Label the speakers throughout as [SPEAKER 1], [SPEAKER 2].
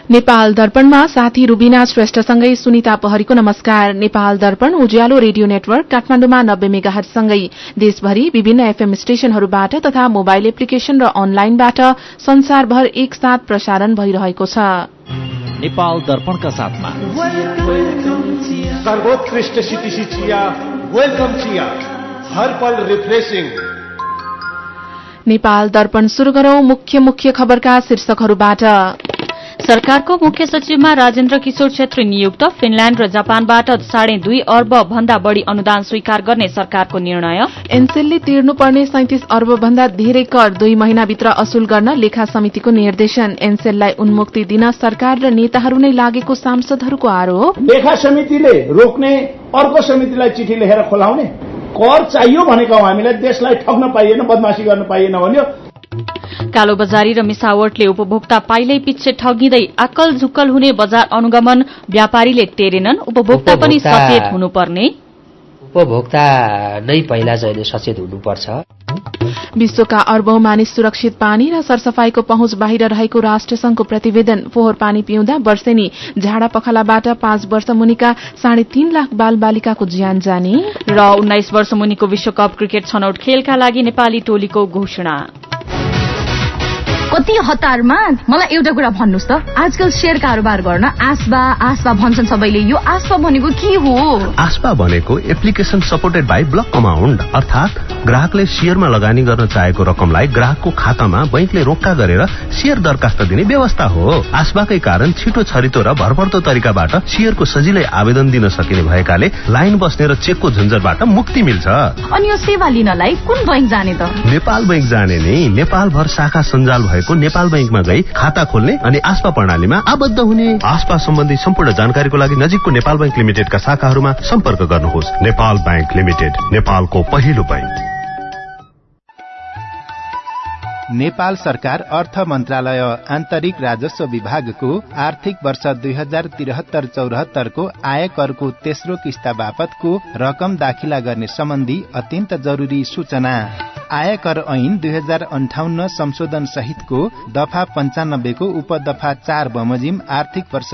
[SPEAKER 1] नेपाल दर्पणमा साथी रुबिना श्रेष्ठसँगै सुनिता पहरीको नमस्कार। नेपाल दर्पण उज्यालो रेडियो नेटवर्क काठमाडौँमा 90 मेगाहर्जसँगै देशभरि विभिन्न एफएम स्टेशनहरूबाट तथा मोबाइल एप्लिकेशन र अनलाइनबाट संसारभर एकसाथ प्रसारण भइरहेको छ।
[SPEAKER 2] नेपाल दर्पणका साथमा
[SPEAKER 3] सर्वोत्कृष्ट सिटिसी चिया, वेलकम चिया, हर पल रिफ्रेशिङ।
[SPEAKER 1] नेपाल दर्पण शुरू गरौं मुख्य खबरका शीर्षकहरूबाट।
[SPEAKER 4] सरकारको मुख्य सचिवमा राजेन्द्र किशोर छेत्री नियुक्त। फिनल्याण्ड र जापानबाट 2.5 अर्ब भन्दा बढ़ी अनुदान स्वीकार गर्ने सरकारको निर्णय।
[SPEAKER 1] एनसेलले तिर्नुपर्ने 37 अर्ब भन्दा धेरै कर 2 महिनाभित्र असुल गर्न लेखा समितिको निर्देशन। एनसेललाई उन्मुक्ति दिन सरकार र नेताहरू नै लागेको सांसदहरूको आरोप।
[SPEAKER 5] लेखा समितिले रोक्ने, अर्को समितिलाई चिठी लेखेर खोलाउने। कर चाहियो भनेको हामीलाई देशलाई ठग्न पाइएन, बदमाशी गर्न पाइएन भन्यो।
[SPEAKER 4] कालोबजारी र मिसावटले उपभोक्ता पाइलै पिच्छे ठगिँदै आक्कल झुक्कल हुने बजार अनुगमन व्यापारीले टेरेनन्। उपभोक्ता पनि सचेत हुनुपर्ने।
[SPEAKER 6] उपभोक्ता नै पहिला चाहिँ सचेत हुनुपर्छ।
[SPEAKER 1] विश्वका अर्बौं मानिस सुरक्षित पानी र सरसफाईको पहुँच बाहिर रहेको राष्ट्रसंघको प्रतिवेदन। फोहोर पानी पिउँदा वर्षेनी झाडा पखालाबाट 5 वर्ष मुनिका 3.5 लाख बाल बालिकाको ज्यान जाने।
[SPEAKER 4] र 19 वर्ष मुनिको विश्वकप क्रिकेट छनौट खेलका लागि नेपाली टोलीको घोषणा।
[SPEAKER 7] कति हतारमा मलाई एउटा कुरा भन्नुस् त, आजकल शेयर कारोबार गर्न आस्पा भन्छन् सबैले। यो आस्पा भनेको के हो?
[SPEAKER 8] आस्पा भनेको application supported by block amount, अर्थात ग्राहकले शेयरमा लगानी गर्न चाहेको रकमलाई ग्राहकको खातामा बैंकले रोक्का गरेर शेयर दरखास्त दिने व्यवस्था हो। आस्पाकै कारण छिटो छरितो र भरपर्दो तरिकाबाट शेयरको सजिलै आवेदन दिन सकिने भएकाले लाइन बस्ने र चेकको झन्झटबाट मुक्ति मिल्छ।
[SPEAKER 7] अनि यो सेवा लिनलाई कुन बैंक जाने त?
[SPEAKER 8] नेपाल बैंक जाने नि। नेपाल भर शाखा सञ्जाल भएको नेपाल बैंकमा गई खाता खोल्ने अनि आस्पा प्रणालीमा आबद्ध हुने। आस्पा सम्बन्धी सम्पूर्ण जानकारीको लागि नजिकको नेपाल बैंक लिमिटेडका शाखाहरूमा सम्पर्क गर्नुहोस्। नेपाल बैंक लिमिटेड, नेपालको पहिलो बैंक।
[SPEAKER 9] नेपाल सरकार अर्थ मन्त्रालय आन्तरिक राजस्व विभागको आर्थिक वर्ष 2073-74 को आयकरको तेस्रो किस्ता बापतको रकम दाखिला गर्ने सम्बन्धी अत्यन्त जरुरी सूचना। आयकर ऐन 2058 संशोधन सहितको दफा 95 को उपदफा 4 बमोजिम आर्थिक वर्ष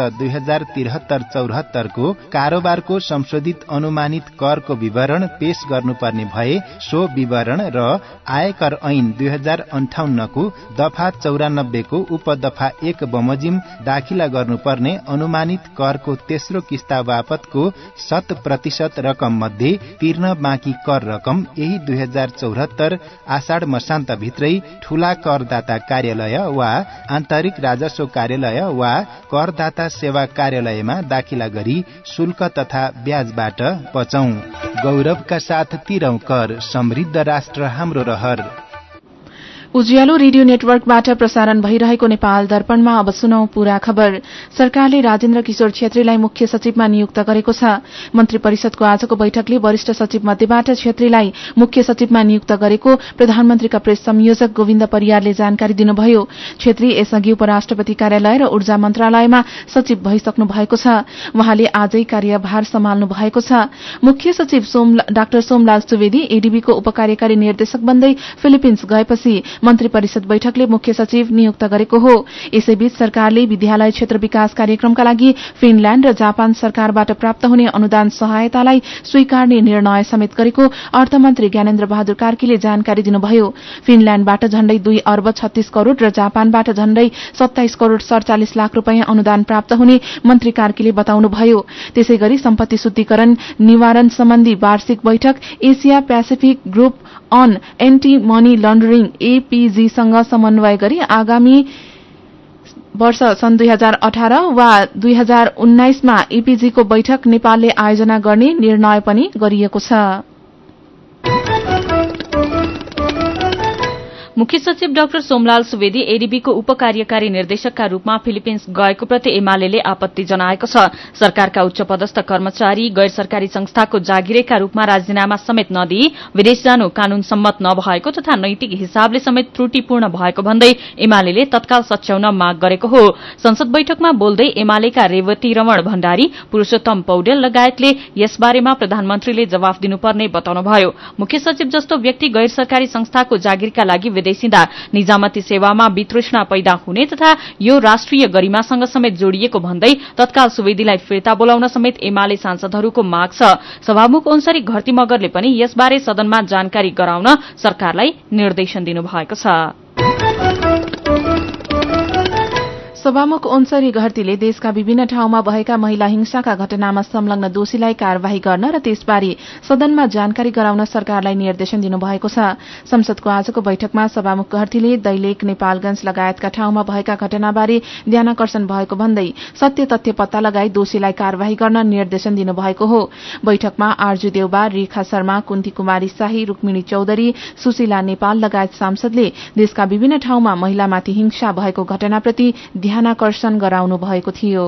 [SPEAKER 9] 2073-74 को कारोबारको संशोधित अनुमानित करको विवरण पेश गर्नुपर्ने भए सो विवरण र आयकर ऐन 2058 को दफा 94 को उपदफा 1 बमोजिम दाखिला गर्नुपर्ने अनुमानित करको तेस्रो किस्ता बापतको 100% रकम मध्ये तिर्न बाँकी कर रकम यही 2074 आषाढ मसान्त भित्रै ठूला करदाता कार्यालय वा आन्तरिक राजस्व कार्यालय वा करदाता सेवा कार्यालयमा दाखिला गरी शुल्क तथा ब्याजबाट बचौं। गौरवका साथ तिरौं कर, समृद्ध राष्ट्र हाम्रो रहर।
[SPEAKER 1] उज्यालो रेडियो नेटवर्कबाट प्रसारण भइरहेको नेपाल दर्पणमा अब सुनौ पूरा खबर। सरकारले राजेन्द्र किशोर छेत्रीलाई मुख्य सचिवमा नियुक्त गरेको छ। मन्त्री परिषदको आजको बैठकले वरिष्ठ सचिव मध्येबाट छेत्रीलाई मुख्य सचिवमा नियुक्त गरेको प्रधानमन्त्रीका प्रेस संयोजक गोविन्द परियारले जानकारी दिनुभयो। छेत्री यसअघि उपराष्ट्रपति कार्यालय र ऊर्जा मन्त्रालयमा सचिव भइसक्नु भएको छ। उहाँले आजै कार्यभार सम्हाल्नु भएको छ। मुख्य सचिव डाक्टर सोमलाल सुवेदी एडीबीको उपकार्यकारी निर्देशक बन्दै फिलिपिन्स गएपछि मन्त्री परिषद बैठकले मुख्य सचिव नियुक्त गरेको हो। यसैबीच सरकारले विद्यालय क्षेत्र विकास कार्यक्रमका लागि फिनल्याण्ड र जापान सरकारबाट प्राप्त हुने अनुदान सहायतालाई स्वीकार्ने निर्णय समेत गरेको अर्थमन्त्री ज्ञानेन्द्र बहादुर कार्कीले जानकारी दिनुभयो। फिनल्याण्डबाट झण्डै 2 अर्ब 36 करोड़ र जापानबाट झण्डै 27 करोड़ 47 लाख रूपियाँ अनुदान प्राप्त हुने मन्त्री कार्कीले बताउनुभयो। त्यसैगरी सम्पत्ति शुद्धिकरण निवारण सम्बन्धी वार्षिक बैठक Asia Pacific group on anti money laundering APG सँग समन्वय गरी आगामी वर्ष सन् 2018 वा 2019 मा एपीजी को बैठक नेपालले आयोजना गर्ने निर्णय पनि गरिएको छ।
[SPEAKER 4] मुख्य सचिव डाक्टर सोमलाल सुवेदी एडीबीको उपकार्यकारी निर्देशकका रूपमा फिलिपिन्स गएको प्रति एमाले आपत्ति जनाएको छ। सरकारका उच्च पदस्थ कर्मचारी गैर सरकारी संस्थाको जागिरेका रूपमा राजीनामा समेत नदिई विदेश जानु कानून सम्मत नभएको तथा नैतिक हिसाबले समेत त्रुटिपूर्ण भएको भन्दै एमाले तत्काल सच्याउन माग गरेको हो। संसद बैठकमा बोल्दै एमालेका रेवती रमण भण्डारी, पुरूषोत्तम पौडेल लगायतले यसबारेमा प्रधानमन्त्रीले जवाफ दिनुपर्ने बताउनुभयो। मुख्य सचिव जस्तो व्यक्ति गैर सरकारी संस्थाको जागिरका लागि संवेदनशीलता निजामती सेवामा वितृष्णा पैदा हुने तथा यो राष्ट्रिय गरिमासँग समेत जोडिएको भन्दै तत्काल सुवेदीलाई फिर्ता बोलाउन समेत एमाले सांसदहरूको माग छ। सभामुख ओन्सरी घरती मगरले पनि यसबारे सदनमा जानकारी गराउन सरकारलाई निर्देशन दिनुभएको छ।
[SPEAKER 1] सभामुख ओन्सरी घरतीले देशका विभिन्न ठाउँमा भएका महिला हिंसाका घटनामा संलग्न दोषीलाई कार्यवाही गर्न र त्यसबारे सदनमा जानकारी गराउन सरकारलाई निर्देशन दिनुभएको छ। संसदको आजको बैठकमा सभामुख घरतीले दैलेख नेपालगंज लगायतका ठाउँमा भएका घटनाबारे ध्यानाकर्षण भएको भन्दै सत्य तथ्य पत्ता लगाई दोषीलाई कार्यवाही गर्न निर्देशन दिनुभएको हो। बैठकमा आर्जु देउबा, रेखा शर्मा, कुन्ती कुमारी शाही, रुक्मिणी चौधरी, सुशीला नेपाल लगायत सांसदले देशका विभिन्न ठाउँमा महिलामाथि हिंसा भएको घटनाप्रति ध्यानाकर्षण गराउनु भएको थियो।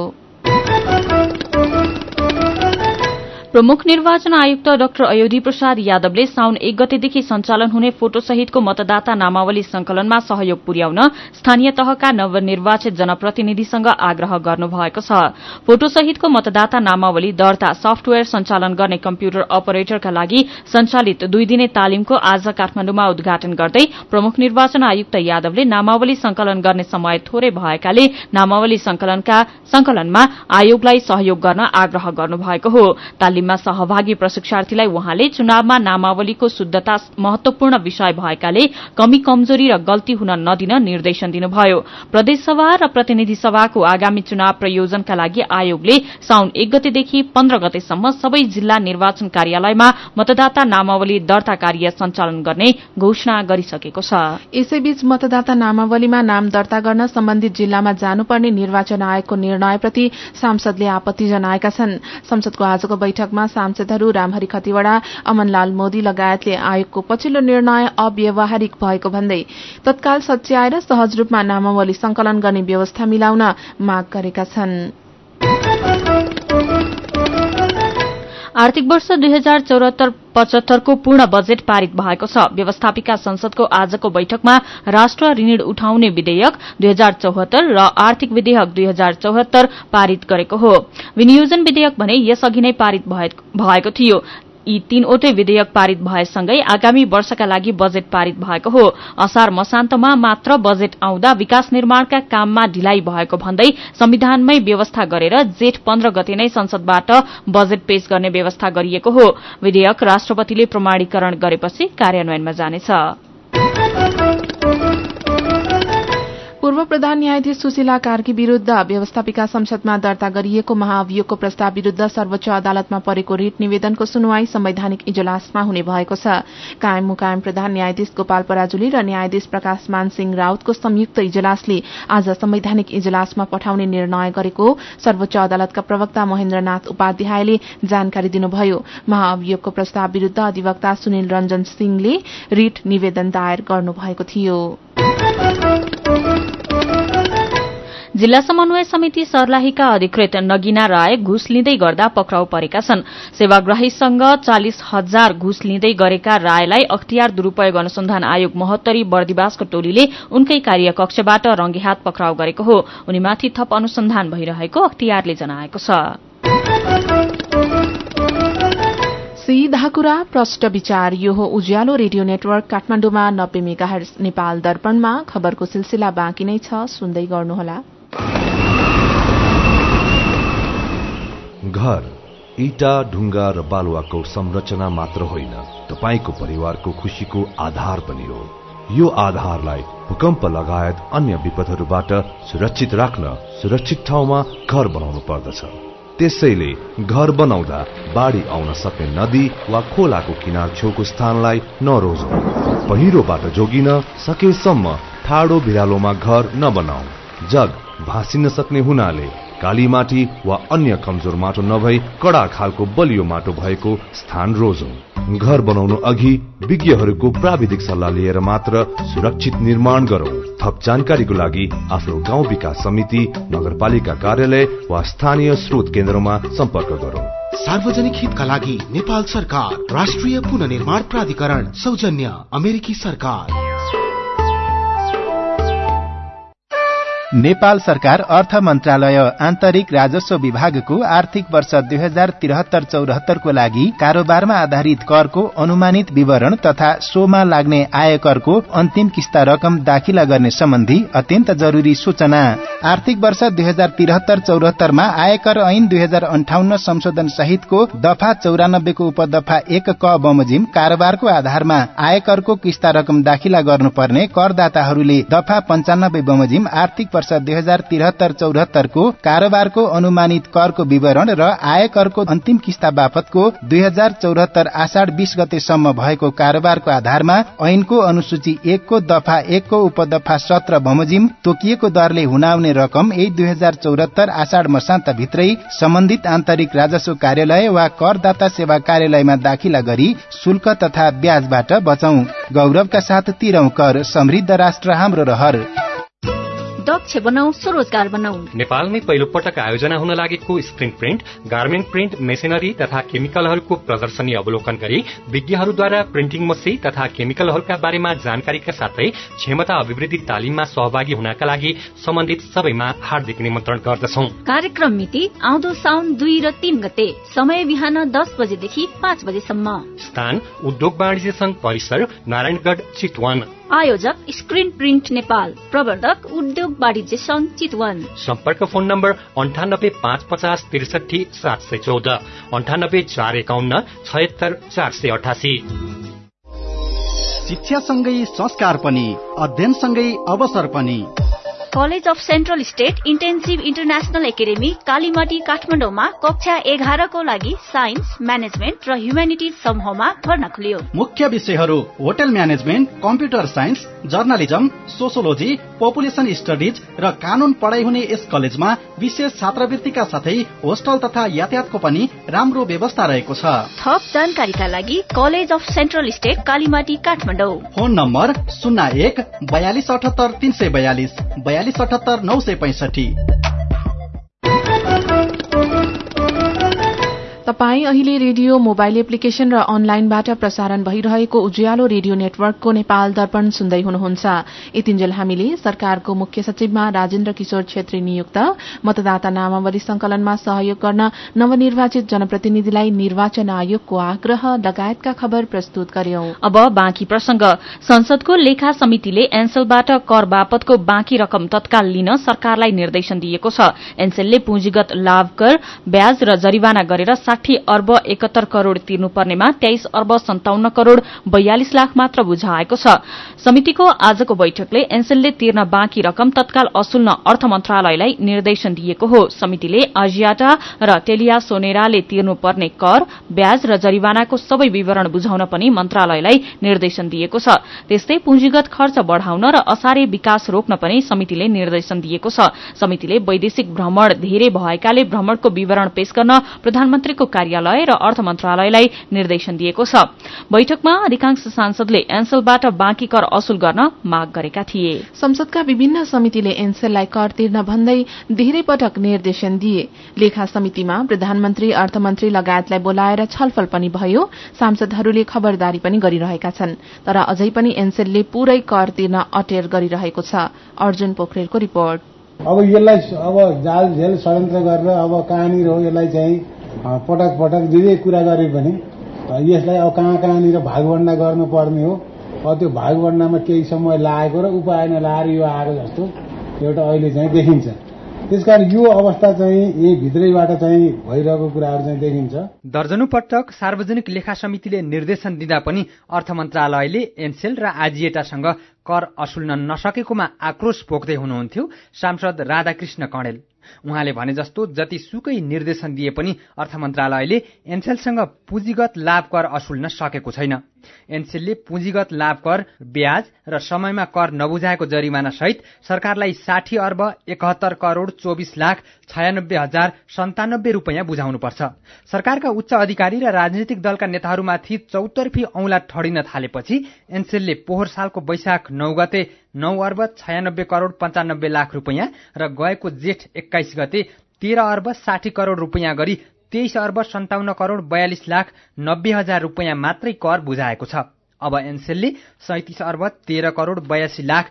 [SPEAKER 4] प्रमुख निर्वाचन आयुक्त डाक्टर अयोधी प्रसाद यादवले साउन 1 गतेदेखि सञ्चालन हुने फोटोसहितको मतदाता नामावली संकलनमा सहयोग पुर्याउन स्थानीय तहका नवनिर्वाचित जनप्रतिनिधिसँग आग्रह गर्नुभएको छ। फोटोसहितको मतदाता नामावली दर्ता सफ्टवेयर सञ्चालन गर्ने कम्प्युटर अपरेटरका लागि सञ्चालित 2 दिने तालिमको आज काठमाडौँमा उद्घाटन गर्दै प्रमुख निर्वाचन आयुक्त यादवले नामावली संकलन गर्ने समय थोरै भएकाले नामावली संकलनमा आयोगलाई सहयोग गर्न आग्रह गर्नुभएको हो। तालिममा सहभागी प्रशिक्षार्थीलाई उहाँले चुनावमा नामावलीको शुद्धता महत्वपूर्ण विषय भएकाले कमी कमजोरी र गल्ती हुन नदिन निर्देशन दिनुभयो। प्रदेशसभा र प्रतिनिधि सभाको आगामी चुनाव प्रयोजनका लागि आयोगले साउन 1 गतेदेखि 15 गतेसम्म सबै जिल्ला निर्वाचन कार्यालयमा मतदाता नामावली दर्ता कार्य सञ्चालन गर्ने घोषणा गरिसकेको छ।
[SPEAKER 1] यसैबीच मतदाता नामावलीमा नाम दर्ता गर्न सम्बन्धित जिल्लामा जानुपर्ने निर्वाचन आयोगको निर्णयप्रति सांसदले आपत्ति जनाएका छन्। संसदको आजको बैठकमा सांसदहरू रामहरि खतिवड़ा, अमनलाल मोदी लगायतले आयोगको पछिल्लो निर्णय अव्यावहारिक भएको भन्दै तत्काल सच्याएर सहज रूपमा नामावली संकलन गर्ने व्यवस्था मिलाउन माग गरेका छन्।
[SPEAKER 4] आर्थिक वर्ष 2074-75 को पूर्ण बजेट पारित भएको छ। व्यवस्थापिका संसदको आजको बैठकमा राष्ट्र ऋण उठाउने विधेयक 2074 र आर्थिक विधेयक 2074 पारित गरेको हो। विनियोजन विधेयक भने यसअघि नै पारित भएको थियो। यी 3वटै विधेयक पारित भएसँगै आगामी वर्षका लागि बजेट पारित भएको हो। असार मसान्तमा मात्र बजेट आउँदा विकास निर्माणका काममा ढिलाइ भएको भन्दै संविधानमै व्यवस्था गरेर जेठ 15 गते नै संसदबाट बजेट पेश गर्ने व्यवस्था गरिएको हो। विधेयक राष्ट्रपतिले प्रमाणीकरण गरेपछि कार्यान्वयनमा जानेछ। पूर्व प्रधान न्यायाधीश सुशीला कार्की विरूद्ध व्यवस्थापिका संसदमा दर्ता गरिएको महाभियोगको प्रस्ताव विरूद्ध सर्वोच्च अदालतमा परेको रिट निवेदनको सुनवाई संवैधानिक इजलासमा हुने भएको छ। कायम मुकायम प्रधान न्यायाधीश गोपाल पराजुली र न्यायाधीश प्रकाश मान सिंह राउतको संयुक्त इजलासले आज संवैधानिक इजलासमा पठाउने निर्णय गरेको सर्वोच्च अदालतका प्रवक्ता महेन्द्रनाथ उपाध्यायले जानकारी दिनुभयो। महाभियोगको प्रस्ताव विरूद्ध अधिवक्ता सुनिल रञ्जन सिंहले रिट निवेदन दायर गर्नुभएको थियो। जिल्ला समन्वय समिति सर्लाहीका अधिकृत नगिना राय घुस लिँदै गर्दा पक्राउ परेका छन्। सेवाग्राहीसँग 40,000 घुस लिँदै गरेका रायलाई अख्तियार दुरूपयोग अनुसन्धान आयोग महोत्तरी बर्दिवासको टोलीले उनकै कार्यकक्षबाट रंगेहात पक्राउ गरेको हो। उनीमाथि थप अनुसन्धान भइरहेको अख्तियारले जनाएको छ। सीधा कुरा प्रष्ट विचार, यो हो उज्यालो रेडियो नेटवर्क काठमाडौँमा 90 मेगाहर्ज, नेपाल दर्पणमा खबरको सिलसिला बाँकी नै छ, सुन्दै गर्नुहोला।
[SPEAKER 10] घर ईटा, ढुङ्गा र बालुवाको संरचना मात्र होइन, तपाईको परिवारको खुशीको आधार पनि हो। यो आधारलाई भूकम्प लगायत अन्य विपदहरूबाट सुरक्षित राख्न सुरक्षित ठाउँमा घर बनाउनु पर्दछ। त्यसैले घर बनाउँदा बाढ़ी आउन सक्ने नदी वा खोलाको किनार छेउको स्थानलाई नरोज्नु। पहिरोबाट जोगिन सकेसम्म ठाडो भिरालोमा घर नबनाऊ। जग भासिन सक्ने हुनाले काली माटी वा अन्य कमजोर माटो नभई कडा खालको बलियो माटो भएको स्थान रोजौं। घर बनाउनु अघि विज्ञहरूको प्राविधिक सल्लाह लिएर मात्र सुरक्षित निर्माण गरौं। थप जानकारीको लागि आफ्नो गाउँ विकास समिति, नगरपालिका कार्यालय वा स्थानीय स्रोत केन्द्रमा सम्पर्क गरौं।
[SPEAKER 11] सार्वजनिक हितका लागि नेपाल सरकार, राष्ट्रिय पुनर्निर्माण प्राधिकरण, सौजन्य अमेरिकी सरकार।
[SPEAKER 9] नेपाल सरकार अर्थ मन्त्रालय आन्तरिक राजस्व विभागको आर्थिक वर्ष 2073-74 को लागि कारोबारमा आधारित करको अनुमानित विवरण तथा सोमा लाग्ने आयकरको अन्तिम किस्ता रकम दाखिला गर्ने सम्बन्धी अत्यन्त जरुरी सूचना। आर्थिक वर्ष 2073-74 मा आयकर ऐन 2058 संशोधन सहितको दफा 94 को उपदफा 1 क बमोजिम कारोबारको आधारमा आयकरको किस्ता रकम दाखिला गर्नुपर्ने करदाताहरूले दफा 95 बमोजिम आर्थिक वर्ष 2073-74 को कारोबारको अनुमानित करको विवरण र आयकरको अन्तिम किस्ता बापतको 2074 आषाढ 20 गतेसम्म भएको कारोबारको आधारमा ऐनको अनुसूची 1 को दफा 1 को उपदफा 17 बमोजिम तोकिएको दरले हुनाउने रकम यही 2074 आषाढ मसान्त भित्रै सम्बन्धित आन्तरिक राजस्व कार्यालय वा करदाता सेवा कार्यालयमा दाखिला गरी शुल्क तथा ब्याजबाट बचौं। गौरवका साथ तिरौं कर, समृद्ध राष्ट्र हाम्रो रहर।
[SPEAKER 12] दक्ष बनाऊ, स्वरोजगार बनाऊ।
[SPEAKER 13] नेपालमै पहिलो पटक आयोजना हुन लागेको screen print, garment print, machinery तथा केमिकलहरूको प्रदर्शनी अवलोकन गरी विज्ञहरूद्वारा प्रिन्टिङ मसी तथा केमिकलहरूका बारेमा जानकारीका साथै क्षमता अभिवृद्धि तालिममा सहभागी हुनका लागि सम्बन्धित सबैमा हार्दिक निमन्त्रण गर्दछौं।
[SPEAKER 12] कार्यक्रम मिति आउँदो साउन 2 र 3 गते, समय बिहान 10 बजेदेखि 5 बजेसम्म।
[SPEAKER 13] स्थान उद्योग वाणिज्य संघ परिसर, नारायणगढ, चितवन।
[SPEAKER 12] आयोजक स्क्रिन प्रिन्ट नेपाल, प्रवर्धक उद्योग वाणिज्य संघ चितवन।
[SPEAKER 13] सम्पर्क फोन नम्बर 9855 63 714, 98 451 76 488।
[SPEAKER 14] शिक्षासँगै संस्कार पनि, अध्ययनसँगै अवसर पनि।
[SPEAKER 12] College of central state intensive international academy Kalimati काठमाडौँमा कक्षा 11 को लागि साइन्स, म्यानेजमेन्ट र ह्युम्यानिटिज समूहमा भर्ना खुल्यो।
[SPEAKER 14] मुख्य विषयहरू hotel management, computer science, journalism, sociology, population studies र कानून पढाइ हुने यस कलेजमा विशेष छात्रवृत्तिका साथै होस्टल तथा यातायातको पनि राम्रो व्यवस्था रहेको छ।
[SPEAKER 12] थप जानकारीका लागि college of central state Kalimati Kathmandu.
[SPEAKER 14] Phone number 01 42 78 342 42 78 965।
[SPEAKER 1] तपाई अहिले रेडियो, मोबाइल एप्लिकेशन र अनलाइनबाट प्रसारण भइरहेको उज्यालो रेडियो नेटवर्कको नेपाल दर्पण सुन्दै हुनुहुन्छ। यतिन्जेल हामीले सरकारको मुख्य सचिवमा राजेन्द्र किशोर छेत्री नियुक्त, मतदाता नामावली संकलनमा सहयोग गर्न नवनिर्वाचित जनप्रतिनिधिलाई निर्वाचन आयोगको आग्रह लगायतका खबर प्रस्तुत गर्यौं।
[SPEAKER 4] अब बाँकी प्रसंग। संसदको लेखा समितिले एन्सेलबाट कर बापतको बाँकी रकम तत्काल लिन सरकारलाई निर्देशन दिएको छ। एन्सेलले पुँजीगत लाभ कर, ब्याज र जरिवाना गरेर 60 अर्ब 71 करोड़ तिर्नुपर्नेमा 23 अर्ब 57 करोड़ 42 लाख मात्र बुझाएको छ। समितिको आजको बैठकले एन्सेलले तिर्न बाँकी रकम तत्काल असुल्न अर्थ मन्त्रालयलाई निर्देशन दिएको हो। समितिले आजियाटा र टेलिया सोनेराले तिर्नुपर्ने कर, ब्याज र जरिवानाको सबै विवरण बुझाउन पनि मन्त्रालयलाई निर्देशन दिएको छ। त्यस्तै पुँजीगत खर्च बढ़ाउन र असारे विकास रोक्न पनि समितिले निर्देशन दिएको छ। समितिले वैदेशिक भ्रमण धेरै भएकाले भ्रमणको विवरण पेश गर्न प्रधानमन्त्रीको कार्यालय र अर्थ मन्त्रालयलाई निर्देशन दिएको छ। बैठकमा अधिकांश सांसदले एन्सेलबाट बाँकी कर असुल गर्न माग गरेका थिए।
[SPEAKER 1] संसदका विभिन्न समितिले एन्सेललाई कर तिर्न भन्दै धेरै पटक निर्देशन दिए। लेखा समितिमा प्रधानमन्त्री, अर्थमन्त्री लगायतलाई बोलाएर छलफल पनि भयो। सांसदहरूले खबरदारी पनि गरिरहेका छन्। तर अझै पनि एन्सेलले पूरै कर तिर्न अटेर गरिरहेको छ। अर्जुन पोखरेलको रिपोर्ट।
[SPEAKER 15] अब यसलाई जाल झेल षड्यन्त्र गरेर अब कहाँनिर हो यसलाई चाहिँ पटक पटक जे कुरा गरे पनि यसलाई अब कहाँनिर भागवण्डा गर्नुपर्ने हो। त्यो भागवण्डामा केही समय लागेको र उपाय नलाएर यो आएको जस्तो एउटा अहिले चाहिँ देखिन्छ। त्यसकारण यो अवस्था चाहिँ यही भित्रैबाट चाहिँ भइरहेको कुराहरू चाहिँ देखिन्छ।
[SPEAKER 16] दर्जनौं पटक सार्वजनिक लेखा समितिले निर्देशन दिँदा पनि अर्थ मन्त्रालयले एन्सेल र आजिएटासँग कर असुल्न नसकेकोमा आक्रोश पोख्दै हुनुहुन्थ्यो सांसद राधाकृष्ण कणेल। उहाँले भने जस्तो जतिसुकै निर्देशन दिए पनि अर्थ मन्त्रालयले एन्सेलसँग पुँजीगत लाभ कर असुल्न सकेको छैन। एन्सेलले पुँजीगत लाभ कर, ब्याज र समयमा कर नबुझाएको जरिमाना सहित सरकारलाई 60 अर्ब 71 करोड़ 24 लाख 96 हजार 97 रुपियाँ बुझाउनुपर्छ। सरकारका उच्च अधिकारी र राजनीतिक दलका नेताहरूमाथि चौतर्फी औंला ठडिन थालेपछि एन्सेलले पोहोर सालको वैशाख 9 गते 9 अर्ब 96 करोड़ 95 लाख रुपियाँ र गएको जेठ 21 गते 13 अर्ब 60 करोड़ रुपियाँ गरी 23 अर्ब 57 करोड़ 42 लाख 90 हजार रुपियाँ मात्रै कर बुझाएको छ। अब एनसेलले 37 अर्ब 13 करोड 82 लाख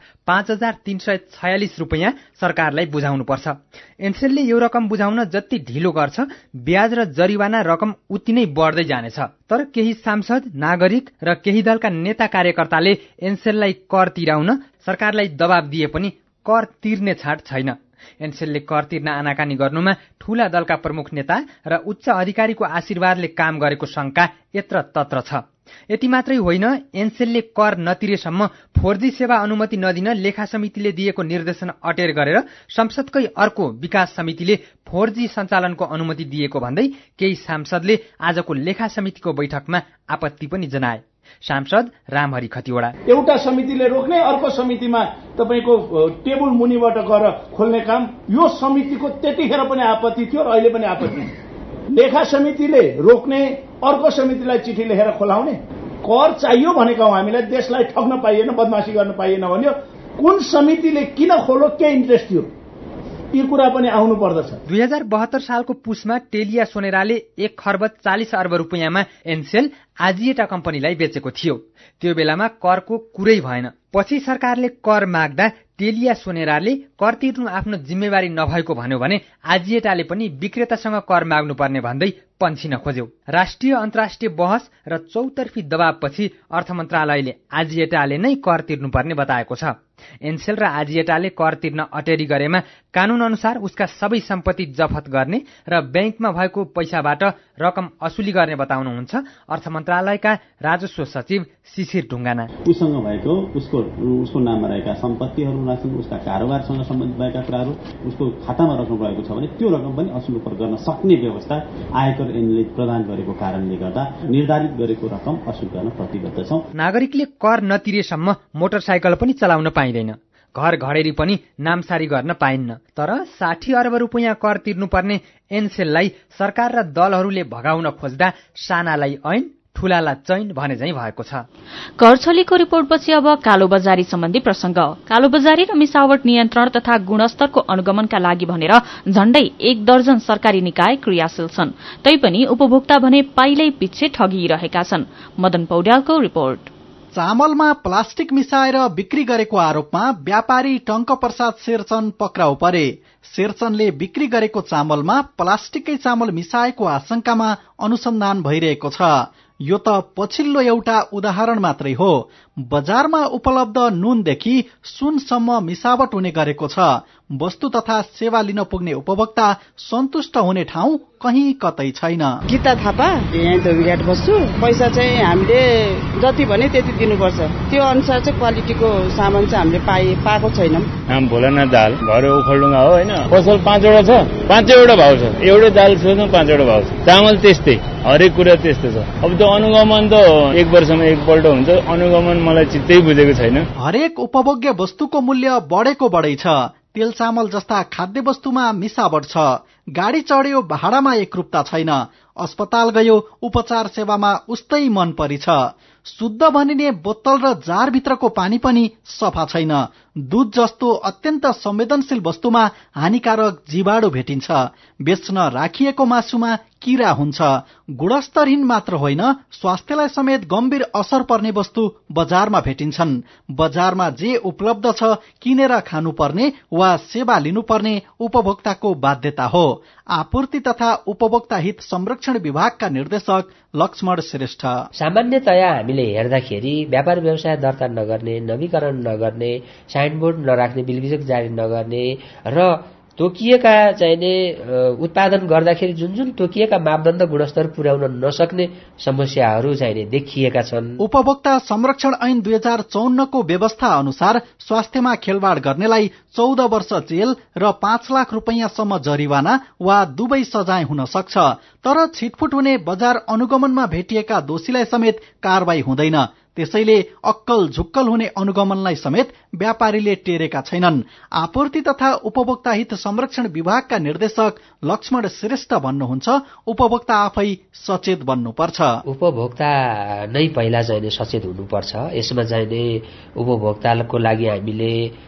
[SPEAKER 16] 5,346 रुपियाँ सरकारलाई बुझाउनुपर्छ। एनसेलले यो रकम बुझाउन जति ढिलो गर्छ ब्याज र जरिवाना रकम उति नै बढ्दै जानेछ। तर केही सांसद, नागरिक र केही दलका नेता कार्यकर्ताले एनसेललाई कर तिराउन सरकारलाई दबाब दिए पनि कर तिर्ने छाट छैन। एनसेलले कर तिर्न आनाकानी गर्नुमा ठूला दलका प्रमुख नेता र उच्च अधिकारीको आशीर्वादले काम गरेको शंका यत्र तत्र छ। यति मात्रै होइन, एनसेलले कर नतिरेसम्म 4G सेवा अनुमति नदिन लेखा समितिले दिएको निर्देशन अटेर गरेर संसदकै अर्को विकास समितिले 4G सञ्चालनको अनुमति दिएको भन्दै केही सांसदले आजको लेखा समितिको बैठकमा आपत्ति पनि जनाए। सांसद रामहरि खतिवडा,
[SPEAKER 5] एउटा समितिले रोक्ने, अर्को समितिमा तपाईको टेबल मुनिबाट गएर खोल्ने काम, यो समितिको त्यतिखेर पनि आपत्ति थियो र अहिले पनि आपत्ति। लेखा समितिले रोक्ने, अर्को समितिलाई चिठी लेखेर खोलाउने, कर चाहियो भनेका हौ हामीलाई, देशलाई ठग्न पाइएन, बदमाशी गर्न पाइएन भन्यो। कुन समितिले किन खोलो, के इन्ट्रेस्ट थियो, यी कुरा पनि आउनु पर्दछ।
[SPEAKER 16] 2072 सालको पुसमा टेलिया सोनेराले 1 खर्ब 40 अर्ब रुपियाँमा एनसेल आजिएटा कम्पनीलाई बेचेको थियो। त्यो बेलामा करको कुरै भएन। पछि सरकारले कर माग्दा टेलिया सोनेराले कर तिर्नु आफ्नो जिम्मेवारी नभएको भन्यो भने आजिएटाले पनि विक्रेतासँग कर माग्नुपर्ने भन्दै पन्छिन खोज्यो। राष्ट्रिय अन्तर्राष्ट्रिय बहस र चौतर्फी दबावपछि अर्थ मन्त्रालयले आजिएटाले नै कर तिर्नुपर्ने बताएको छ। एनसेल र आजिएटाले कर तिर्न अटेरी गरेमा कानून अनुसार उसका सबै सम्पत्ति जफत गर्ने र ब्याङ्कमा भएको पैसाबाट रकम असुली गर्ने बताउनुहुन्छ अर्थ मन्त्रालयका राजस्व सचिव शिशिर ढुङ्गाना।
[SPEAKER 17] उसँग भएको उसको नाममा रहेका सम्पत्तिहरू हुन्छन्, उसका कारोबारसँग सम्बन्धित भएका कुराहरू, उसको खातामा रकम रहेको छ भने त्यो रकम पनि असुल गर्न सक्ने व्यवस्था आयकर ऐनले प्रदान गरेको कारणले गर्दा निर्धारित गरेको रकम असुल गर्न प्रतिबद्ध छौं।
[SPEAKER 16] नागरिकले कर नतिरेसम्म मोटरसाइकल पनि चलाउन पाइँदैन, घर घडेरी पनि नामसारी गर्न पाइन्न। तर 60 अर्ब रुपियाँ कर तिर्नुपर्ने एनसेललाई सरकार र दलहरूले भगाउन खोज्दा सानालाई ऐन, ठूलालाई चैन भने झैं भएको छ।
[SPEAKER 4] कर छलीको रिपोर्टपछि अब कालोबजारी सम्बन्धी प्रसंग। कालोबजारी र मिसावट नियन्त्रण तथा गुणस्तरको अनुगमनका लागि भनेर झण्डै 1 दर्जन सरकारी निकाय क्रियाशील छन्। तैपनि उपभोक्ता भने पाइलै पिच्छे ठगिरहेका छन्। मदन पौड्यालको रिपोर्ट।
[SPEAKER 14] चामलमा प्लास्टिक मिसाएर बिक्री गरेको आरोपमा व्यापारी टंक प्रसाद शेरचन पक्राउ परे। शेरचनले बिक्री गरेको चामलमा प्लास्टिकै चामल मिसाएको आशंकामा अनुसन्धान भइरहेको छ। यो त पछिल्लो एउटा उदाहरण मात्रै हो। बजारमा उपलब्ध नुनदेखि सुनसम्म मिसावट हुने गरेको छ। वस्तु तथा सेवा लिन पुग्ने उपभोक्ता सन्तुष्ट हुने ठाउँ कहीँ कतै छैन।
[SPEAKER 18] गीता थापा, यहाँ धोबीघाट बस्छु। पैसा चाहिँ हामीले जति भने त्यति दिनुपर्छ। त्यो अनुसार चाहिँ क्वालिटीको सामान चाहिँ हामीले पाएको छैनौँ।
[SPEAKER 19] हामी भोलानाथ दाल घर ओखलडुङ्गा हो होइन, पसल 5वटा छ, 5वटा भाउ छ। एउटै दाल सोध्नु 5वटा भाउ छ। चामल त्यस्तै, हरेक कुरा त्यस्तै छ। अब त्यो अनुगमन त 1 वर्षमा एकपल्ट हुन्छ। अनुगमन मलाई चित्तै बुझेको छैन।
[SPEAKER 14] हरेक उपभोग्य वस्तुको मूल्य बढेको बढै छ। तेल चामल जस्ता खाद्य वस्तुमा मिसावट छ। गाडी चढ्यो, भाडामा एकरूपता छैन। अस्पताल गयो, उपचार सेवामा उस्तै मन परी छ। शुद्ध भनिने बोतल र जारभित्रको पानी पनि सफा छैन। दूध जस्तो अत्यन्त संवेदनशील वस्तुमा हानिकारक जीवाणु भेटिन्छ। बेच्न राखिएको मासुमा किरा हुन्छ। गुणस्तरहीन मात्र होइन, स्वास्थ्यलाई समेत गम्भीर असर पर्ने वस्तु बजारमा भेटिन्छन्। बजारमा जे उपलब्ध छ किनेर खानुपर्ने वा सेवा लिनुपर्ने उपभोक्ताको बाध्यता हो। आपूर्ति तथा उपभोक्ता हित संरक्षण विभागका निर्देशक लक्ष्मण श्रेष्ठ।
[SPEAKER 6] सामान्यतया हामीले हेर्दाखेरि व्यापार व्यवसाय दर्ता नगर्ने, नवीकरण नगर्ने, साइनबोर्ड नराख्ने, बिलबिजक जारी नगर्ने र तोकिएका चाहिने उत्पादन गर्दाखेरि जुन जुन तोकिएका मापदण्ड गुणस्तर पुर्याउन नसक्ने समस्याहरू चाहिने देखिएका छन्।
[SPEAKER 14] उपभोक्ता संरक्षण ऐन 2054 को व्यवस्था अनुसार स्वास्थ्यमा खेलवाड गर्नेलाई 14 वर्ष जेल र 5 लाख रुपैयाँसम्म जरिवाना वा दुवै सजाय हुन सक्छ। तर छिटफुट हुने बजार अनुगमनमा भेटिएका दोषीलाई समेत कारबाही हुँदैन। त्यसैले अक्कल झुक्कल हुने अनुगमनलाई समेत व्यापारीले टेरेका छैनन्। आपूर्ति तथा उपभोक्ता हित संरक्षण विभागका निर्देशक लक्ष्मण श्रेष्ठ भन्नुहुन्छ, उपभोक्ता आफै सचेत बन्नुपर्छ।
[SPEAKER 6] उपभोक्ता नै पहिला चाहिने सचेत हुनुपर्छ। यसमा चाहिने उपभोक्ताको लागि हामीले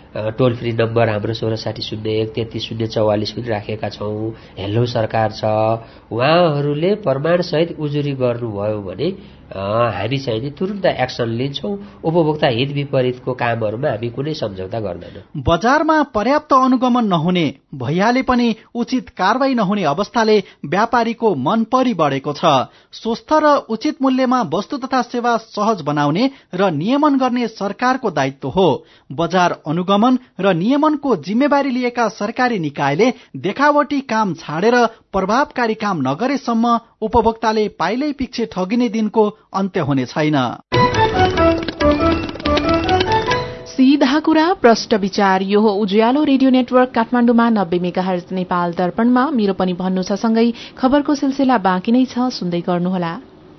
[SPEAKER 6] टोल फ्री नम्बर हाम्रो 1660013344 पनि राखेका छौँ। हेलो सरकार छ, उहाँहरूले प्रमाणसहित उजुरी गर्नुभयो भने हामी चाहिँ नि तुरुन्त एक्सन लिन्छौँ। उपभोक्ता हित विपरीतको कामहरूमा हामी कुनै सम्झौता गर्दैनौँ।
[SPEAKER 14] बजारमा पर्याप्त अनुगमन नहुने भइहाले पनि उचित कारबाही नहुने अवस्थाले व्यापारीको मन परि बढेको छ। स्वस्थ र उचित मूल्यमा वस्तु तथा सेवा सहज बनाउने र नियमन गर्ने सरकारको दायित्व हो। बजार अनुगमन र नियमनको जिम्मेवारी लिएका सरकारी निकायले देखावटी काम छाडेर प्रभावकारी काम नगरेसम्म उपभोक्ताले पाइलै पिच्छे ठगिने दिनको अन्त्य हुने छैन।
[SPEAKER 1] सीधा कुरा प्रष्ट विचार, यो हो उज्यालो रेडियो नेटवर्क काठमाडौँमा 90 मेगाहर्ज नेपाल दर्पणमा मेरो पनि भन्नु छ सँगै खबरको सिलसिला बाँकी नै छ, सुन्दै गर्नुहोला।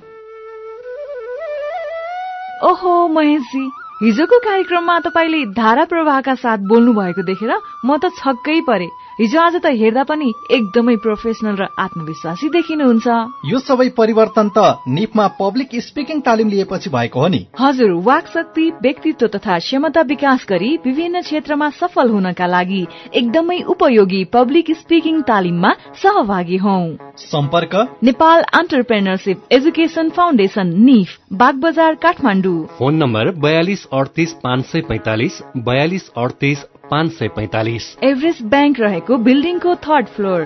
[SPEAKER 20] ओहो महेशजी, हिजोको कार्यक्रममा तपाईले धारा प्रवाहका साथ बोल्नु भएको देखेर म त छक्कै परे। हिजो आज त हेर्दा पनि एकदमै प्रोफेसनल र आत्मविश्वासी देखिनुहुन्छ।
[SPEAKER 14] यो सबै परिवर्तन त निपमा पब्लिक स्पिकिङ तालिम लिएपछि भएको हो नि।
[SPEAKER 20] हजुर, वाक शक्ति, व्यक्तित्व तथा क्षमता विकास गरी विभिन्न क्षेत्रमा सफल हुनका लागि एकदमै उपयोगी पब्लिक स्पिकिङ तालिममा सहभागी हौं।
[SPEAKER 14] सम्पर्क
[SPEAKER 20] नेपाल एन्टरप्रेन्योरशिप एजुकेसन फाउन्डेशन, निफ, Bagbazar, Kathmandu.
[SPEAKER 13] Phone number 4238 545 4238 545।
[SPEAKER 20] Everest bank रहेको बिल्डिङको 3rd फ्लोर।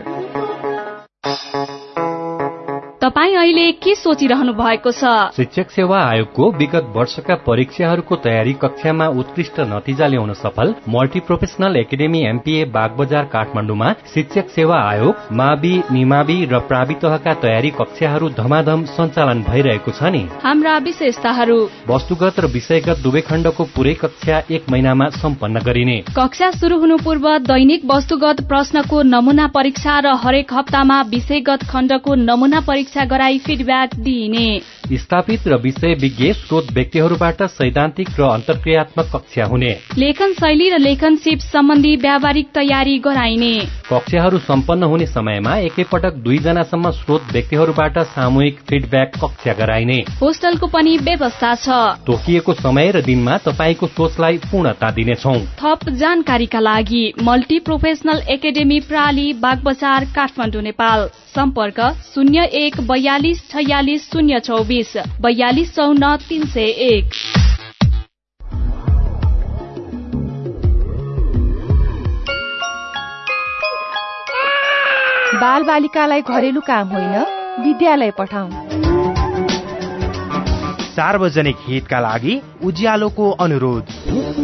[SPEAKER 4] तपाई अहिले के सोचिरहनु भएको छ?
[SPEAKER 13] शिक्षक सेवा आयोगको विगत वर्षका परीक्षाहरूको तयारी कक्षामा उत्कृष्ट नतिजा ल्याउन सफल मल्टीप्रोफेसनल एकाडेमी एमपीए बागबजार काठमाडौँमा शिक्षक सेवा आयोग, मावि, निमावि र प्रावि तहका तयारी कक्षाहरू धमाधम सञ्चालन भइरहेको छ नि।
[SPEAKER 4] हाम्रा विशेषताहरू:
[SPEAKER 13] वस्तुगत र विषयगत दुवै खण्डको पुरै कक्षा 1 महिनामा सम्पन्न गरिने।
[SPEAKER 4] कक्षा शुरू हुनु पूर्व दैनिक वस्तुगत प्रश्नको नमूना परीक्षा र हरेक हप्तामा विषयगत खण्डको नमूना परीक्षा गराई फिडब्याक दिइने।
[SPEAKER 13] स्थापित र विषय विज्ञ स्रोत व्यक्तिहरूबाट सैद्धान्तिक र अन्तर्क्रियात्मक कक्षा हुने।
[SPEAKER 4] लेखन शैली र लेखन सिप सम्बन्धी व्यावहारिक तयारी गराइने।
[SPEAKER 13] कक्षाहरू सम्पन्न हुने समयमा एकैपटक 2 जनासम्म स्रोत व्यक्तिहरूबाट सामूहिक फिडब्याक कक्षा गराइने।
[SPEAKER 4] होस्टलको पनि व्यवस्था छ।
[SPEAKER 13] तोकिएको समय र दिनमा तपाईको सोचलाई पूर्णता दिनेछौं।
[SPEAKER 4] थप जानकारीका लागि मल्टी प्रोफेसनल एकाडेमी प्राली, बागबजार, काठमाडौँ, नेपाल। सम्पर्क 01 42 46 024 42 54 301।
[SPEAKER 20] बाल बालिकालाई घरेलु काम होइन, विद्यालय पठाऊ।
[SPEAKER 21] सार्वजनिक हितका लागि उज्यालोको अनुरोध।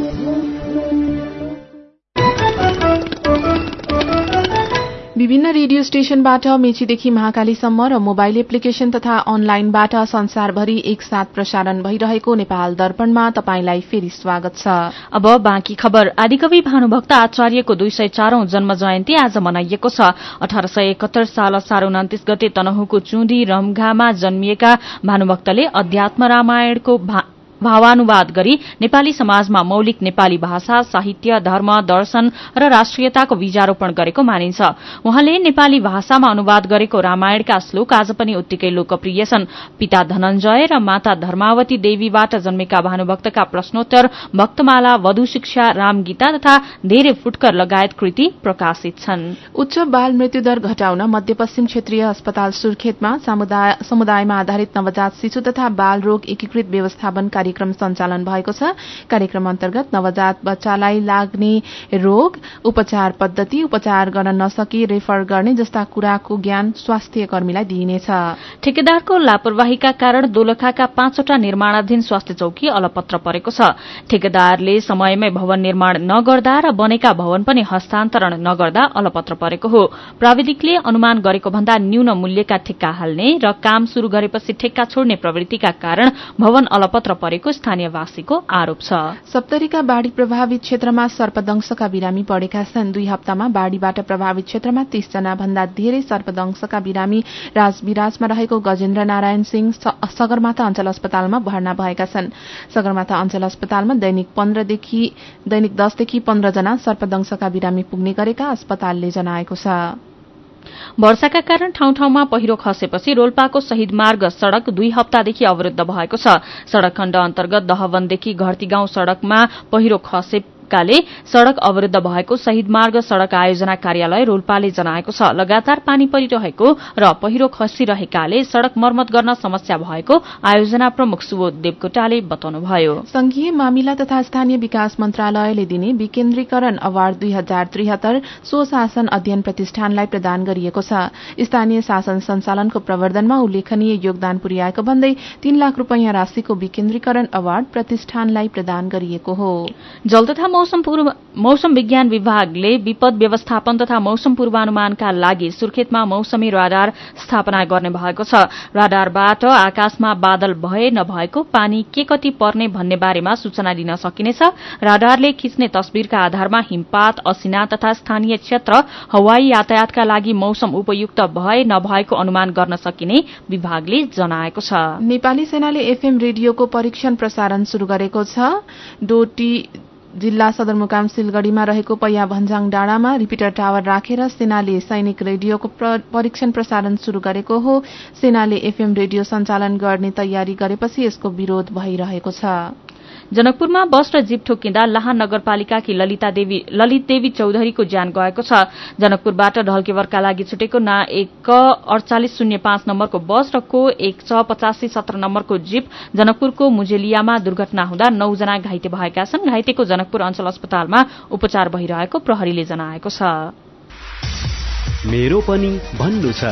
[SPEAKER 1] विभिन्न रेडियो स्टेशनबाट मेचीदेखि महाकालीसम्म र मोबाइल एप्लिकेशन तथा अनलाइनबाट संसारभरि एकसाथ प्रसारण भइरहेको नेपाल दर्पणमा तपाईंलाई फेरि स्वागत छ।
[SPEAKER 4] अब बाँकी खबर। आदिकवि भानुभक्त आचार्यको 204औं जन्म जयन्ती आज मनाइएको छ। 1871 साल असार 29 गते तनहुँको चुँडी रम्घामा जन्मिएका भानुभक्तले अध्यात्म रामायणको भावानुवाद गरी नेपाली समाजमा मौलिक नेपाली भाषा, साहित्य, धर्म, दर्शन र राष्ट्रियताको बीजारोपण गरेको मानिन्छ। उहाँले नेपाली भाषामा अनुवाद गरेको रामायणका श्लोक आज पनि उत्तिकै लोकप्रिय छन्। पिता धनञ्जय र माता धर्मावती देवीबाट जन्मेका भानुभक्तका प्रश्नोत्तर, भक्तमाला, वधु शिक्षा, रामगीता तथा धेरै फुटकर लगायत कृति प्रकाशित छन्।
[SPEAKER 1] उच्च बाल मृत्युदर घटाउन मध्यपश्चिम क्षेत्रीय अस्पताल सुर्खेतमा समुदायमा आधारित नवजात शिशु तथा बाल रोग एकीकृत व्यवस्थापन कार्यक्रम सञ्चालन भएको छ। कार्यक्रम अन्तर्गत नवजात बच्चालाई लाग्ने रोग, उपचार पद्धति, उपचार गर्न नसकी रेफर गर्ने जस्ता कुराको ज्ञान स्वास्थ्य कर्मीलाई दिइनेछ।
[SPEAKER 4] ठेकेदारको लापरवाहीका कारण दोलखाका 5वटा निर्माणाधीन स्वास्थ्य चौकी अलपत्र परेको छ। ठेकेदारले समयमै भवन निर्माण नगर्दा र बनेका भवन पनि हस्तान्तरण नगर्दा अलपत्र परेको हो। प्राविधिकले अनुमान गरेको भन्दा न्यून मूल्यका ठेक्का हाल्ने र काम शुरू गरेपछि ठेक्का छोड्ने प्रवृत्तिका कारण भवन अलपत्र परेको स्थानीयवासीको आरोप छ।
[SPEAKER 1] सप्तरीका बाढ़ी प्रभावित क्षेत्रमा सर्पदंशका बिरामी बढ़ेका छन्। 2 हप्तामा बाढ़ीबाट प्रभावित क्षेत्रमा 30 जना भन्दा धेरै सर्पदंशका बिरामी राजविराजमा रहेको गजेन्द्र नारायण सिंह सगरमाथा अञ्चल अस्पतालमा भर्ना भएका छन्। सगरमाथा अञ्चल अस्पतालमा दैनिक 10 देखि 15 जना सर्पदंशका बिरामी पुग्ने गरेका अस्पतालले जनाएको छ।
[SPEAKER 4] वर्षाका कारण ठाउँ ठाउँमा पहिरो खसेपछि रोल्पाको शहीद मार्ग सड़क 2 हप्तादेखि अवरुद्ध भएको छ। सड़क खण्ड अन्तर्गत दहवनदेखि घरती गाउँ सड़कमा पहिरो रोक्काले सड़क अवरुद्ध भएको शहीद मार्ग सड़क आयोजना कार्यालय रोल्पाले जनाएको छ। लगातार पानी परिरहेको र पहिरो खसिरहेकाले सड़क मर्मत गर्न समस्या भएको आयोजना प्रमुख सुबोध देवकोटाले बताउनुभयो।
[SPEAKER 1] संघीय मामिला तथा स्थानीय विकास मन्त्रालयले दिने विकेन्द्रीकरण अवार्ड 2073 स्वशासन अध्ययन प्रतिष्ठानलाई प्रदान गरिएको छ। स्थानीय शासन सञ्चालनको प्रवर्धनमा उल्लेखनीय योगदान पुर्याएको भन्दै 3 लाख रूपैयाँ राशिको विकेन्द्रीकरण अवार्ड प्रतिष्ठानलाई प्रदान गरिएको हो।
[SPEAKER 4] जल तथा मौसम विज्ञान विभागले विपद व्यवस्थापन तथा मौसम पूर्वानुमानका लागि सुर्खेतमा मौसमी राडार स्थापना गर्ने भएको छ। राडारबाट आकाशमा बादल भए नभएको पानी के कति पर्ने भन्ने बारेमा सूचना दिन सकिनेछ। राडारले खिच्ने तस्बिरका आधारमा हिमपात, असिना तथा स्थानीय क्षेत्र, हवाई यातायातका लागि मौसम उपयुक्त भए नभएको अनुमान गर्न सकिने विभागले जनाएको छ।
[SPEAKER 1] नेपाली सेनाले एफएम रेडियोको परीक्षण प्रसारण शुरू गरेको छ। डोटी जिल्ला सदरमुकाम सिलगढ़ीमा रहेको पैया भन्जाङ डाँडामा रिपिटर टावर राखेर सेनाले सैनिक रेडियोको परीक्षण प्रसारण शुरू गरेको हो। सेनाले एफएम रेडियो सञ्चालन गर्ने तयारी गरेपछि यसको विरोध भइरहेको छ।
[SPEAKER 4] जनकपुरमा बस र जीप ठोकिँदा लाहान नगरपालिकाकी ललित देवी चौधरीको ज्यान गएको छ। जनकपुरबाट ढल्केवरका लागि छुटेको ना 1 4805 नम्बरको बस र को 1 8517 नम्बरको जीप जनकपुरको मुजेलियामा दुर्घटना हुँदा 9 जना घाइते भएका छन्। घाइतेको जनकपुर अञ्चल अस्पतालमा उपचार भइरहेको प्रहरीले जनाएको छ।
[SPEAKER 21] मेरो पनि भन्नु छ।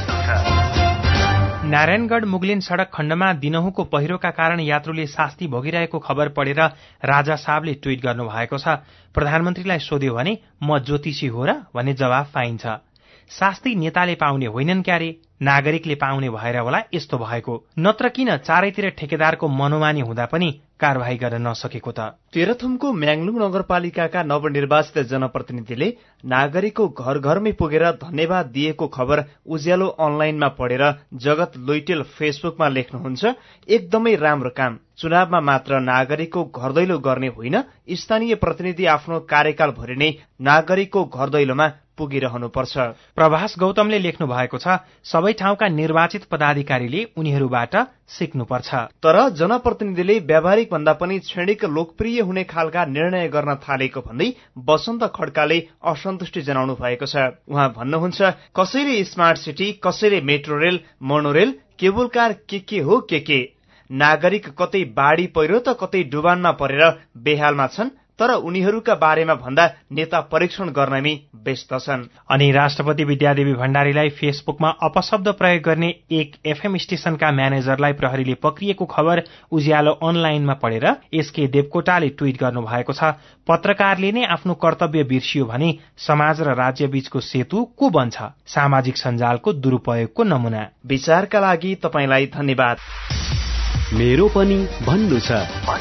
[SPEAKER 16] नारायणगढ़ मुगलिन सड़क खण्डमा दिनहुँको पहिरोका कारण यात्रुले शास्ति भोगिरहेको खबर पढेर राजा साहबले ट्वीट गर्नु भएको छ। प्रधानमन्त्रीलाई सोध्यो भने म ज्योतिषी हो र भन्ने जवाफ पाइन्छ। शास्ति नेताले पाउने होइनन् क्यारे, नागरिकले पाउने भएर होला यस्तो भएको। नत्र किन चारैतिर ठेकेदारको मनोमानी हुँदा पनि कारवाही गर्न नसकेको त।
[SPEAKER 21] तेह्रथुमको म्याङलुङ नगरपालिकाका नवनिर्वाचित जनप्रतिनिधिले नागरिकको घर घरमै पुगेर धन्यवाद दिएको खबर उज्यालो अनलाइनमा पढेर जगत लुइटेल फेसबुकमा लेख्नुहुन्छ, एकदमै राम्रो काम। चुनावमा मात्र नागरिकको घर दैलो गर्ने होइन, स्थानीय प्रतिनिधि आफ्नो कार्यकाल भरि नै नागरिकको घर दैलोमा पुगिरहनुपर्छ।
[SPEAKER 16] प्रभास गौतमले लेख्नु भएको छ, सबै ठाउँका निर्वाचित पदाधिकारीले उनीहरूबाट सिक्नुपर्छ।
[SPEAKER 21] तर जनप्रतिनिधिले व्यावहारिक भन्दा पनि क्षणिक लोकप्रिय हुने खालका निर्णय गर्न थालेको भन्दै वसन्त खड्काले असन्तुष्टि जनाउनु भएको छ। उहाँ भन्नुहुन्छ, कसैले स्मार्ट सिटी, कसैले metro rail, monorail, cable car के हो के। नागरिक कतै बाढी पहिरो त कतै डुबानमा परेर बेहालमा छन्, तर उनीहरूका बारेमा भन्दा नेता परीक्षण गर्नमै व्यस्त छन्।
[SPEAKER 16] अनि राष्ट्रपति विद्यादेवी भण्डारीलाई फेसबुकमा अपशब्द प्रयोग गर्ने एक एफएम स्टेशनका म्यानेजरलाई प्रहरीले पक्रिएको खबर उज्यालो अनलाइनमा पढेर एसके देवकोटाले ट्वीट गर्नु भएको छ। पत्रकारले नै आफ्नो कर्तव्य बिर्सियो भने समाज र राज्य बीचको सेतु को बन्छ? सामाजिक सञ्जालको दुरूपयोगको नमुना।
[SPEAKER 21] विचारका लागि तपाईलाई धन्यवाद। मेरो पनि भन्नु छ।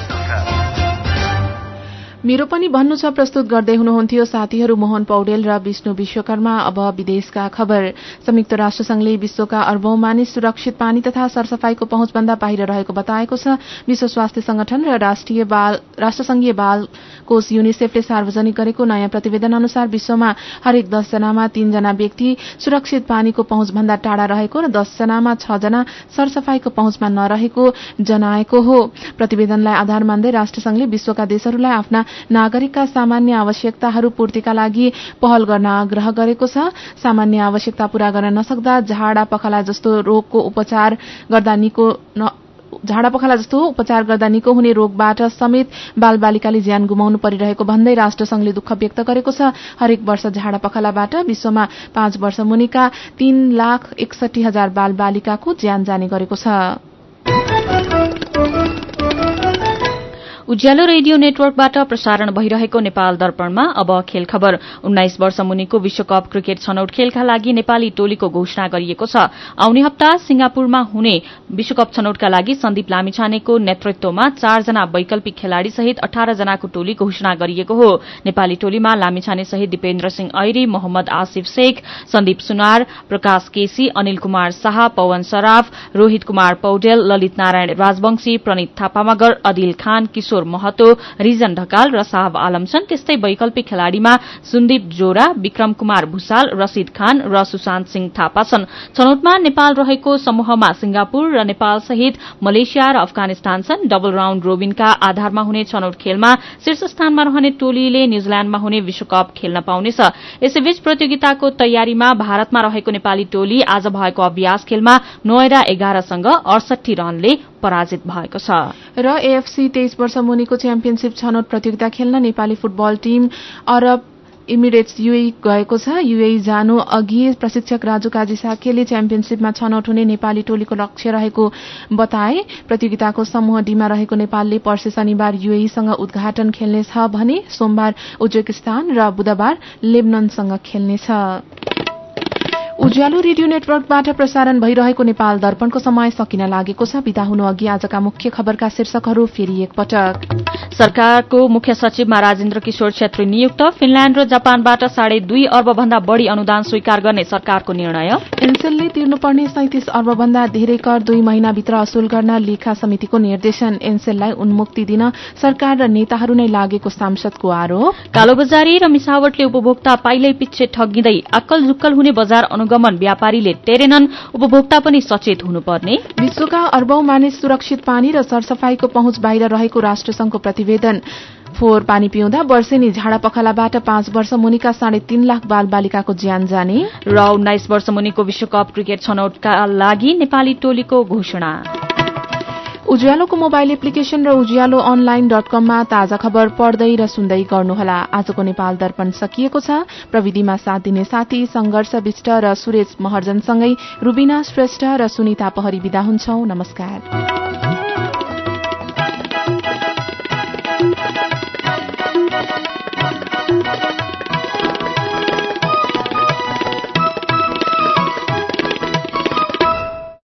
[SPEAKER 1] मेरो पनि भन्नु छ प्रस्तुत गर्दै हुनुहुन्थ्यो साथीहरू मोहन पौडेल र विष्णु विश्वकर्मा। अब विदेशका खबर। संयुक्त राष्ट्रसंघले विश्वका अर्बौं मानिस सुरक्षित पानी तथा सरसफाईको पहुँचभन्दा बाहिर रहेको बताएको छ। विश्व स्वास्थ्य संगठन र राष्ट्रसंघीय बाल कोष युनिसेफले सार्वजनिक गरेको नयाँ प्रतिवेदन अनुसार विश्वमा हरेक 10 जनामा 3 जना व्यक्ति सुरक्षित पानीको पहुँचभन्दा टाढा रहेको र 10 जनामा 6 जना सरसफाईको पहुँचमा नरहेको जनाएको हो। प्रतिवेदनलाई आधार मान्दै राष्ट्रसंघले विश्वका देशहरूलाई आफ्ना नागरिकका सामान्य आवश्यकताहरू पूर्तिका लागि पहल गर्न आग्रह गरेको छ। सामान्य आवश्यकता पूरा गर्न नसक्दा झाडा पखाला जस्तो उपचार गर्दा निको हुने रोगबाट समेत बालबालिकाले ज्यान गुमाउनु परिरहेको भन्दै राष्ट्रसंघले दुःख व्यक्त गरेको छ। हरेक वर्ष झाडा पखालाबाट विश्वमा 5 वर्ष मुनिका 3,61,000 बालबालिकाको ज्यान जाने गरेको छ।
[SPEAKER 4] उज्यालो रेडियो नेटवर्कबाट प्रसारण भइरहेको नेपाल दर्पणमा अब खेल खबर। 19 वर्ष मुनिको विश्वकप क्रिकेट छनौट खेलका लागि नेपाली टोलीको घोषणा गरिएको छ। आउने हप्ता सिंगापुरमा हुने विश्वकप छनौटका लागि सन्दीप लामिछानेको नेतृत्वमा 4 जना वैकल्पिक खेलाड़ी सहित 18 जनाको टोली घोषणा गरिएको हो। नेपाली टोलीमा लामिछाने सहित दिपेन्द्र सिंह ऐरी, मोहम्मद आसिफ शेख, सन्दीप सुनार, प्रकाश केसी, अनिल कुमार शाह, पवन सराफ, रोहित कुमार पौडेल, ललित नारायण राजवंशी, प्रणित थापा मगर, अदिल खान, किशोर किशोर महतो, रिजन ढकाल र साहब आलम छन्। त्यस्तै वैकल्पिक खेलाड़ीमा सुन्दीप जोरा, विक्रम कुमार भूषाल, रशीद खान र सुशान्त सिंह थापा छन्। छनौटमा नेपाल रहेको समूहमा सिंगापुर र नेपाल सहित मलेसिया र अफगानिस्तान छन्। डबल राउण्ड रोबिनका आधारमा हुने छनौट खेलमा शीर्ष स्थानमा रहने टोलीले न्यूजील्याण्डमा हुने विश्वकप खेल्न पाउनेछ। यसैबीच प्रतियोगिताको तयारीमा भारतमा रहेको नेपाली टोली आज भएको अभ्यास खेलमा नोएडा 11सँग 68 रनले पराजित भएको छ।
[SPEAKER 1] र एएफसी 23 वर्ष मुनिको च्याम्पियनशिप छनौट प्रतियोगिता खेल्न Nepali football team Arab Emirates UAE गएको छ। यूएई जानु अघि प्रशिक्षक राजु काजी साकेले च्याम्पियनशिपमा छनौट हुने नेपाली टोलीको लक्ष्य रहेको बताए। प्रतियोगिताको समूह डीमा रहेको नेपालले पर्सि शनिबार यूएईसँग उद्घाटन खेल्नेछ भने सोमबार उज्बेकिस्तान र बुधबार लेबननसँग खेल्नेछ। उज्यालो रेडियो नेटवर्कबाट प्रसारण भइरहेको नेपाल दर्पणको समय सकिन लागेको छ। बिदा हुनु अघि आजका मुख्य खबरका शीर्षकहरू फेरि एकपटक।
[SPEAKER 4] सरकारको मुख्य सचिवमा राजेन्द्र किशोर छेत्री नियुक्त। फिनल्याण्ड र जापानबाट 2.5 अर्ब भन्दा बढ़ी अनुदान स्वीकार गर्ने सरकारको निर्णय। एनसेलले तिर्नुपर्ने 37 अर्ब भन्दा धेरै कर 2 महिनाभित्र असुल गर्न लेखा समितिको निर्देशन। एनसेललाई उन्मुक्ति दिन सरकार र नेताहरू नै लागेको सांसदको आरोप। कालोबजारी र मिसावटले उपभोक्ता पाइलै पिच्छे ठगिँदै अक्कल झुक्कल हुने बजार अनुगमन व्यापारीले टेरेनन्, उपभोक्ता पनि सचेत हुनुपर्ने। विश्वका अर्बौं मानिस सुरक्षित पानी र सरसफाईको पहुँच बाहिर रहेको राष्ट्रसंघको प्रतिवेदन। फोहोर पानी पिउँदा वर्षेनी झाडा पखालाबाट 5 वर्ष मुनिका 3.5 लाख बाल बालिकाको ज्यान जाने। र 19 वर्ष मुनिको विश्वकप क्रिकेट छनौटका लागि नेपाली टोलीको घोषणा। उज्यालोको मोबाइल एप्लिकेशन र उज्यालो online.com-मा ताजा खबर पढ्दै र सुन्दै गर्नुहोला। आजको नेपाल दर्पण सकिएको छ। प्रविधिमा साथ दिने साथी संघर्ष विष्ट र सुरेश महर्जनसँगै रुबिना श्रेष्ठ र सुनिता पहरी बिदा हुन्छौं। नमस्कार।